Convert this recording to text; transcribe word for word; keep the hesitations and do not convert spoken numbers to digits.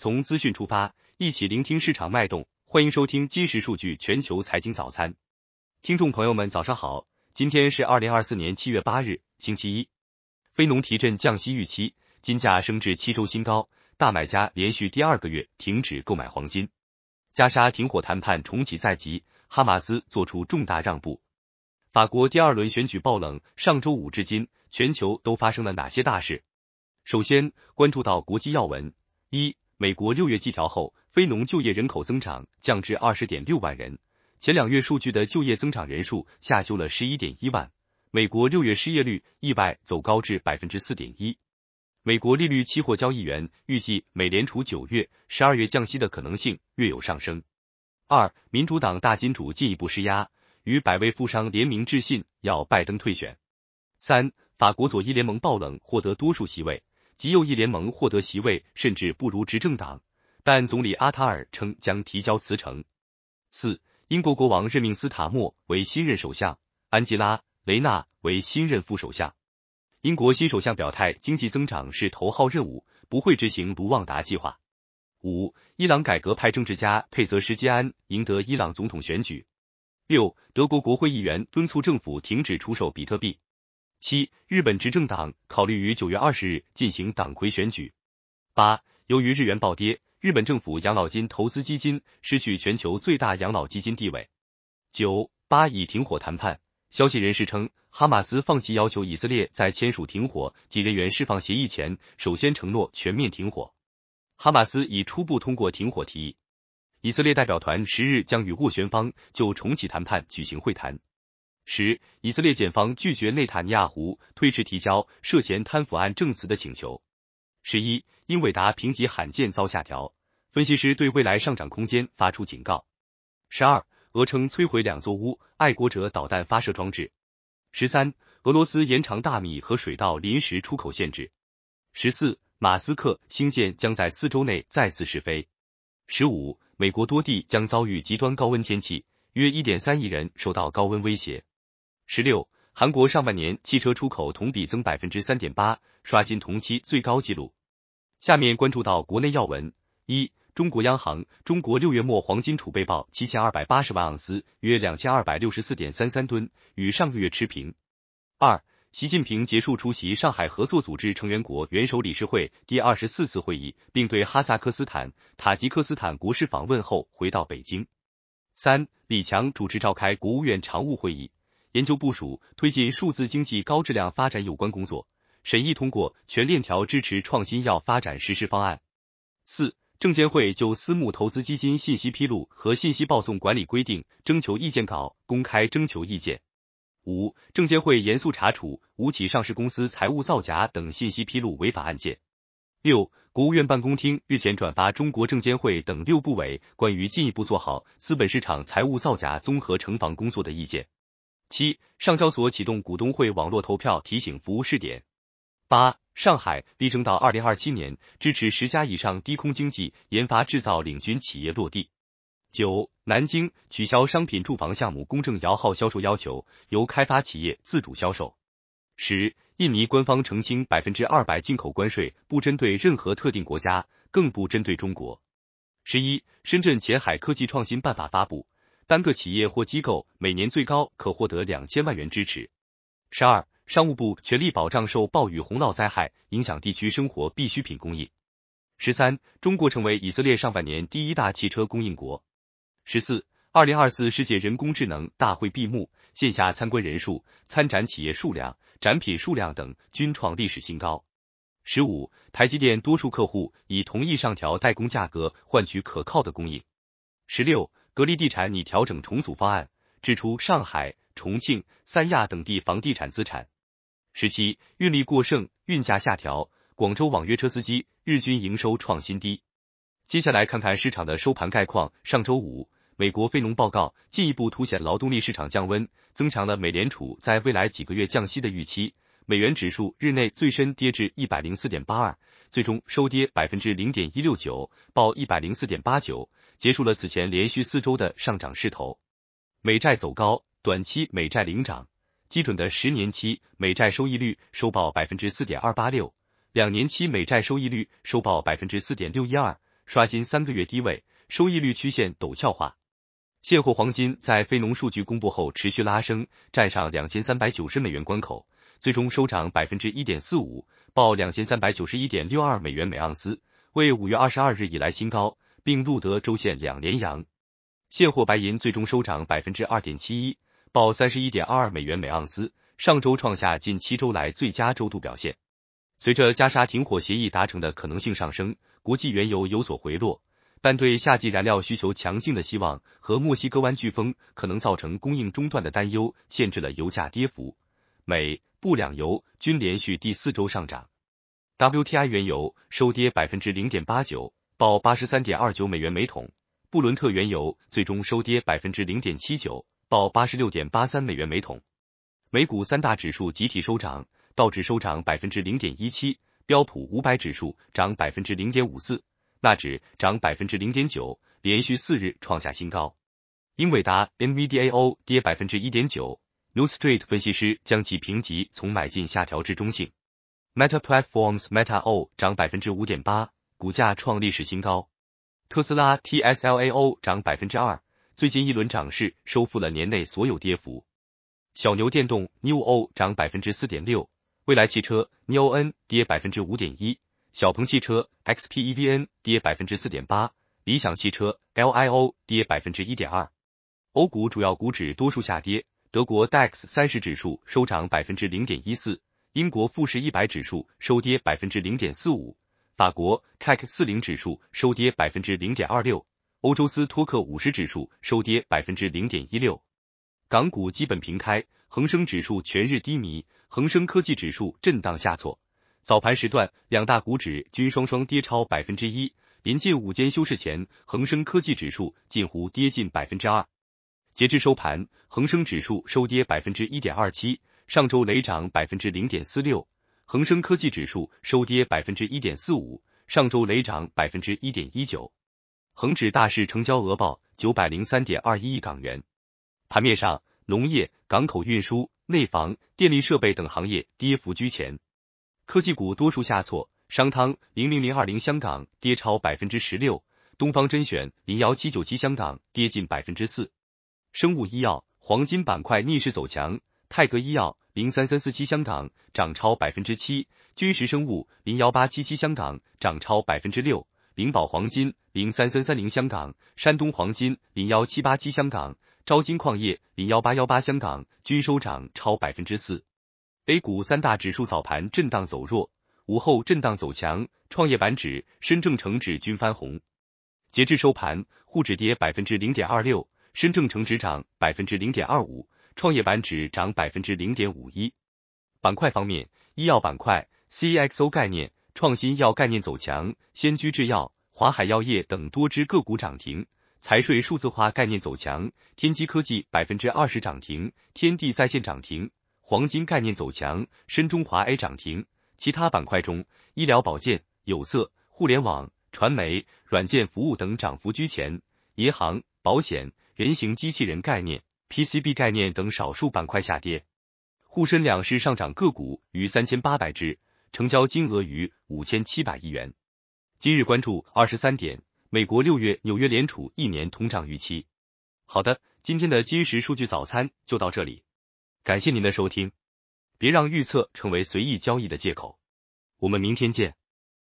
从资讯出发，一起聆听市场脉动。欢迎收听今时数据全球财经早餐。听众朋友们早上好，今天是二零二四年七月八日，星期一。非农提振降息预期，金价升至七周新高，大买家连续第二个月停止购买黄金。加沙停火谈判重启在即，哈马斯做出重大让步。法国第二轮选举爆冷，上周五至今，全球都发生了哪些大事？首先关注到国际要闻。一、美国六月季调后，非农就业人口增长降至 二十点六万人，前两月数据的就业增长人数下修了 十一点一万。美国六月失业率意外走高至 百分之四点一。美国利率期货交易员预计美联储九月、十二月降息的可能性略有上升。二、民主党大金主进一步施压，与百位富商联名致信要拜登退选。三、法国左翼联盟爆冷，获得多数席位，极右翼联盟获得席位甚至不如执政党，但总理阿塔尔称将提交辞呈。四、英国国王任命斯塔默为新任首相，安吉拉·雷纳为新任副首相。英国新首相表态，经济增长是头号任务，不会执行卢旺达计划。五、伊朗改革派政治家佩泽什基安赢得伊朗总统选举。六、德国国会议员敦促政府停止出售比特币。七、日本执政党考虑于九月二十日进行党魁选举。八、由于日元暴跌，日本政府养老金投资基金失去全球最大养老基金地位。九、巴以停火谈判，消息人士称，哈马斯放弃要求以色列在签署停火及人员释放协议前，首先承诺全面停火。哈马斯已初步通过停火提议。以色列代表团十日将与斡旋方就重启谈判举行会谈。十、以色列检方拒绝内塔尼亚胡推迟提交涉嫌贪腐案证词的请求。十一、英伟达评级罕见遭下调，分析师对未来上涨空间发出警告。十二、俄称摧毁两座乌爱国者导弹发射装置。十三、俄罗斯延长大米和水稻临时出口限制。十四、马斯克星舰将在四周内再次试飞。十五、美国多地将遭遇极端高温天气，约 一点三亿人受到高温威胁。十六、韩国上半年汽车出口同比增 百分之三点八， 刷新同期最高纪录。下面关注到国内要闻。一、中国央行，中国六月末黄金储备报七千二百八十万盎司，约 两千二百六十四点三三吨，与上个月持平。二、习近平结束出席上海合作组织成员国元首理事会第二十四次会议，并对哈萨克斯坦、塔吉克斯坦国事访问后回到北京。三、李强主持召开国务院常务会议，研究部署推进数字经济高质量发展有关工作，审议通过全链条支持创新药发展实施方案。四、证监会就私募投资基金信息披露和信息报送管理规定征求意见稿公开征求意见。五、证监会严肃查处五起上市公司财务造假等信息披露违法案件。六、国务院办公厅日前转发中国证监会等六部委关于进一步做好资本市场财务造假综合惩防工作的意见。七、上交所启动股东会网络投票提醒服务试点。八、上海力争到二零二七年支持十家以上低空经济研发制造领军企业落地。九、南京取消商品住房项目公证摇号销售要求，由开发企业自主销售。十、印尼官方澄清 百分之二百 进口关税不针对任何特定国家，更不针对中国。十一、深圳前海科技创新办法发布，单个企业或机构每年最高可获得两千万元支持。十二、商务部全力保障受暴雨洪涝灾害影响地区生活必需品供应。十三、中国成为以色列上半年第一大汽车供应国。十四、二零二四世界人工智能大会闭幕，线下参观人数、参展企业数量、展品数量等均创历史新高。十五、台积电多数客户已同意上调代工价格，换取可靠的供应。十六、格力地产拟调整重组方案，支出上海、重庆、三亚等地房地产资产。十七、运力过剩，运价下调，广州网约车司机日均营收创新低。接下来看看市场的收盘概况。上周五，美国非农报告进一步凸显劳动力市场降温，增强了美联储在未来几个月降息的预期。美元指数日内最深跌至 一百零四点八二， 最终收跌 百分之零点一六九， 报 一百零四点八九， 结束了此前连续四周的上涨势头。美债走高，短期美债领涨，基准的十年期美债收益率收报 百分之四点二八六， 两年期美债收益率收报 百分之四点六一二， 刷新三个月低位，收益率曲线陡峭化。现货黄金在非农数据公布后持续拉升，站上两千三百九十美元关口，最终收涨 百分之一点四五， 报 两千三百九十一点六二美元每盎司，为五月二十二日以来新高，并录得周线两连阳。现货白银最终收涨 百分之二点七一， 报 三十一点二二美元每盎司，上周创下近七周来最佳周度表现。随着加沙停火协议达成的可能性上升，国际原油有所回落，但对夏季燃料需求强劲的希望和墨西哥湾飓风可能造成供应中断的担忧限制了油价跌幅。美、布两油均连续第四周上涨。W T I 原油收跌 百分之零点八九， 报 八十三点二九美元每桶。布伦特原油最终收跌 百分之零点七九， 报 八十六点八三美元每桶。美股三大指数集体收涨，道指收涨 百分之零点一七， 标普五百指数涨 百分之零点五四， 纳指涨 百分之零点九， 连续四日创下新高。英伟达 N V D A O 跌 百分之一点九， New Street 分析师将其评级从买进下调至中性。Meta Platforms Meta O 涨 百分之五点八， 股价创历史新高。特斯拉 T S L A O 涨 百分之二， 最近一轮涨势收复了年内所有跌幅。小牛电动 N I O 涨 百分之四点六， 蔚来汽车 N I O N 跌 百分之五点一， 小鹏汽车 X P E V N 跌 百分之四点八， 理想汽车 L I O 跌 百分之一点二。 欧股主要股指多数下跌，德国 D A X 三十指数收涨 百分之零点一四， 英国富时一百指数收跌 百分之零点四五， 法国 C A C 四十 指数收跌 百分之零点二六， 欧洲斯托克五十指数收跌 百分之零点一六。港股基本平开，恒生指数全日低迷，恒生科技指数震荡下挫。早盘时段，两大股指均双双跌超 百分之一， 临近午间休市前，恒生科技指数近乎跌近 百分之二。截至收盘，恒生指数收跌 百分之一点二七， 上周累涨 百分之零点四六， 恒生科技指数收跌 百分之一点四五， 上周累涨 百分之一点一九。恒指大市成交额报 九百零三点二一亿港元。盘面上，农业、港口运输、内房、电力设备等行业跌幅居前，科技股多数下挫，商汤零零零二零香港跌超 百分之十六， 东方甄选零一七九七香港跌近 百分之四。生物医药、黄金板块逆势走强，泰格医药零三三四七香港涨超 百分之七， 君实生物零一八七七香港涨超 百分之六， 灵宝黄金零三三三零香港、山东黄金零一七八七香港、招金矿业零一八一八香港均收涨超 百分之四。 A 股三大指数早盘震荡走弱，午后震荡走强，创业板指、深证成指均翻红。截至收盘，沪指跌 百分之零点二六， 深证成指涨 百分之零点二五， 创业板指涨 百分之零点五一。板块方面，医药板块 C X O 概念、创新药概念走强，先居制药、华海药业等多只个股涨停。财税数字化概念走强，天基科技 百分之二十 涨停，天地在线涨停，黄金概念走强，深中华 A 涨停。其他板块中，医疗保健、有色、互联网、传媒、软件服务等涨幅居前，银行、保险、人形机器人概念、P C B 概念等少数板块下跌。沪深两市上涨个股逾三千八百只，成交金额逾五千七百亿元。今日关注二十三点。美国六月纽约联储一年通胀预期。好的，今天的今时数据早餐就到这里，感谢您的收听。别让预测成为随意交易的借口。我们明天见。